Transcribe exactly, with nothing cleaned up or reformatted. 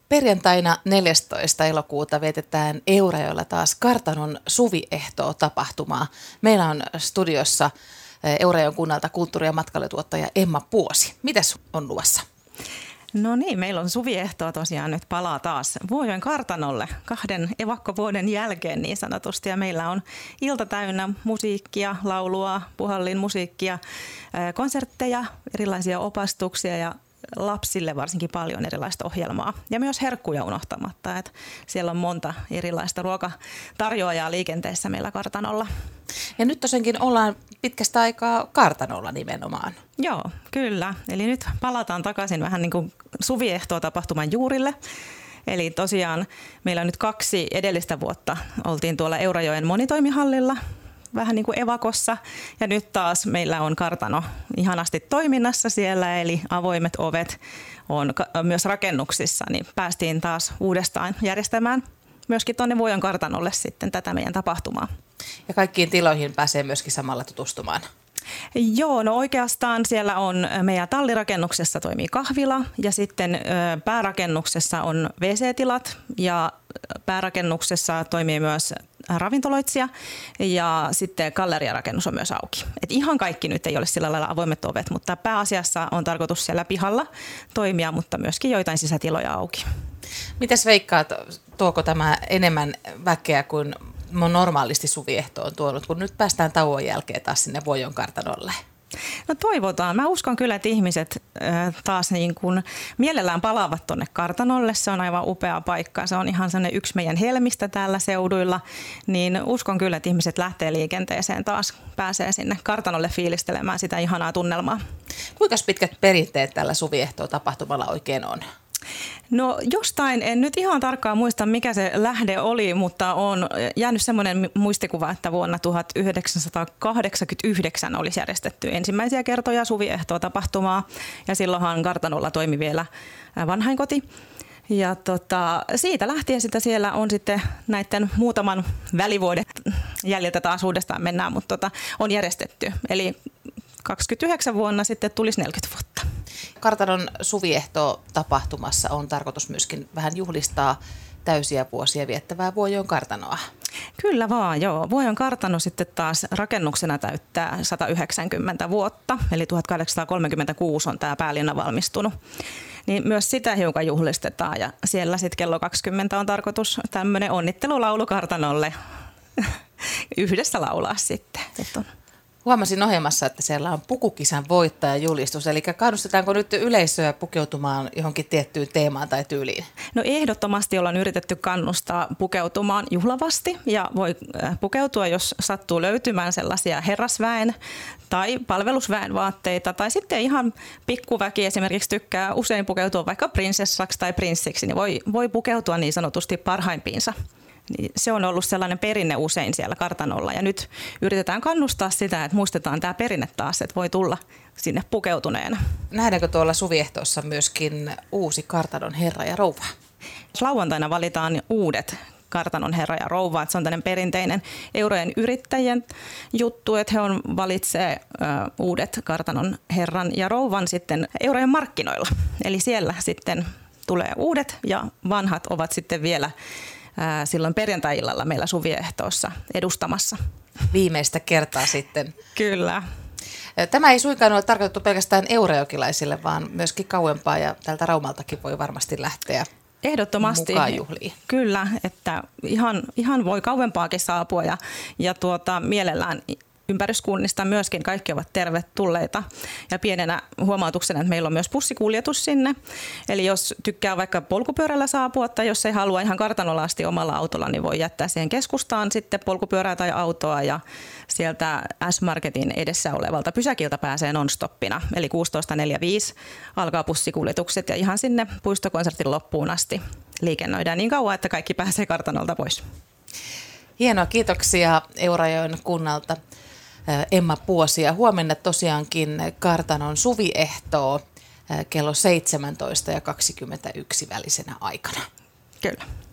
Perjantaina neljästoista elokuuta vietetään Eurajoella taas Kartanon suviehtoa tapahtumaa. Meillä on studiossa Eurajoen kunnalta kulttuuri- ja matkailutuottaja Emma Puosi. Mitäs on luvassa? No niin, meillä on suviehtoa tosiaan nyt palaa taas Vuojoen Kartanolle kahden evakkovuoden jälkeen niin sanotusti. Ja meillä on ilta täynnä musiikkia, laulua, puhallin musiikkia, konsertteja, erilaisia opastuksia ja lapsille varsinkin paljon erilaista ohjelmaa. Ja myös herkkuja unohtamatta, että siellä on monta erilaista ruokatarjoajaa liikenteessä meillä Kartanolla. Ja nyt tosiaankin ollaan pitkästä aikaa Kartanolla nimenomaan. Joo, kyllä. Eli nyt palataan takaisin vähän niin kuin suviehtoa tapahtuman juurille. Eli tosiaan meillä on nyt kaksi edellistä vuotta. Oltiin tuolla Eurajoen monitoimihallilla, vähän niin kuin evakossa. Ja nyt taas meillä on Kartano ihanasti toiminnassa siellä, eli avoimet ovet on myös rakennuksissa. Niin päästiin taas uudestaan järjestämään myöskin tuonne Vuojoen Kartanolle sitten tätä meidän tapahtumaa. Ja kaikkiin tiloihin pääsee myöskin samalla tutustumaan. Joo, no oikeastaan siellä on meidän tallirakennuksessa toimii kahvila ja sitten päärakennuksessa on W C-tilat ja päärakennuksessa toimii myös ravintoloitsija ja sitten galleriarakennus on myös auki. Et ihan kaikki nyt ei ole sillä lailla avoimet ovet, mutta pääasiassa on tarkoitus siellä pihalla toimia, mutta myöskin joitain sisätiloja auki. Mitäs veikkaat, tuoko tämä enemmän väkeä kuin normaalisti suviehto on tuonut, kun nyt päästään tauon jälkeen taas sinne Vuojoen Kartanolle? No toivotaan. Mä uskon kyllä, että ihmiset taas niin kuin mielellään palaavat tuonne Kartanolle. Se on aivan upea paikka. Se on ihan sellainen yksi meidän helmistä täällä seuduilla. Niin uskon kyllä, että ihmiset lähtee liikenteeseen taas, pääsee sinne Kartanolle fiilistelemään sitä ihanaa tunnelmaa. Kuinka pitkät perinteet tällä suviehtoa tapahtumalla oikein on? No jostain, en nyt ihan tarkkaan muista mikä se lähde oli, mutta on jäänyt semmoinen muistikuva, että vuonna tuhatyhdeksänsataakahdeksankymmentäyhdeksän olisi järjestetty ensimmäisiä kertoja suviehtoa tapahtumaa ja silloinhan Kartanolla toimi vielä vanhainkoti. Ja tota, siitä lähtien sitä siellä on sitten näiden muutaman välivuoden jäljiltä taas uudestaan mennään, mutta tota, on järjestetty. Eli kaksikymmentäyhdeksän vuonna sitten tulisi neljäkymmentä vuotta. Kartanon suviehto tapahtumassa on tarkoitus myöskin vähän juhlistaa täysiä vuosia viettävää Vuojoen Kartanoa. Kyllä vaan, joo. Vuojoen Kartano sitten taas rakennuksena täyttää sata yhdeksänkymmentä vuotta, eli tuhatkahdeksansataakolmekymmentäkuusi on tämä päälinna valmistunut. Niin myös sitä hiukan juhlistetaan ja siellä sitten kello kaksikymmentä on tarkoitus tämmöinen onnittelulaulu Kartanolle yhdessä laulaa sitten. On. Huomasin ohjelmassa, että siellä on pukukisan voittajajulistus, eli kannustetaanko nyt yleisöä pukeutumaan johonkin tiettyyn teemaan tai tyyliin? No ehdottomasti ollaan yritetty kannustaa pukeutumaan juhlavasti ja voi pukeutua, jos sattuu löytymään sellaisia herrasväen tai palvelusväen vaatteita tai sitten ihan pikkuväki esimerkiksi tykkää usein pukeutua vaikka prinsessaksi tai prinssiksi, niin voi, voi pukeutua niin sanotusti parhaimpiinsa. Niin se on ollut sellainen perinne usein siellä Kartanolla ja nyt yritetään kannustaa sitä, että muistetaan tämä perinne taas, että voi tulla sinne pukeutuneena. Nähdäänkö tuolla suviehtoossa myöskin uusi Kartanon herra ja rouva? Lauantaina valitaan uudet Kartanon herra ja rouva. Se on tämmöinen perinteinen Eurajoen yrittäjien juttu, että he on valitsee uh, uudet Kartanon herran ja rouvan sitten Eurajoen markkinoilla. Eli siellä sitten tulee uudet ja vanhat ovat sitten vielä silloin perjantai-illalla meillä suviehtoossa edustamassa. Viimeistä kertaa sitten. Kyllä. Tämä ei suinkaan ole tarkoitettu pelkästään eurajokilaisille, vaan myöskin kauempaa ja tältä Raumaltakin voi varmasti lähteä ehdottomasti mukaan juhliin. Kyllä, että ihan, ihan voi kauempaakin saapua ja, ja tuota, mielellään ympäryskunnista myöskin kaikki ovat tervetulleita. Ja pienenä huomautuksena, että meillä on myös bussikuljetus sinne. Eli jos tykkää vaikka polkupyörällä saapua tai jos ei halua ihan Kartanolla asti omalla autolla, niin voi jättää siihen keskustaan sitten polkupyörää tai autoa ja sieltä S-Marketin edessä olevalta pysäkiltä pääsee non-stoppina. Eli kuusitoista neljäkymmentäviisi alkaa bussikuljetukset ja ihan sinne puistokonsertin loppuun asti liikennöidään niin kauan, että kaikki pääsee Kartanolta pois. Hienoa, kiitoksia Eurajoen kunnalta. Emma Puosi ja huomenna tosiaankin Kartanon suviehtoo kello seitsemäntoista ja kaksikymmentäyksi välisenä aikana. Kyllä.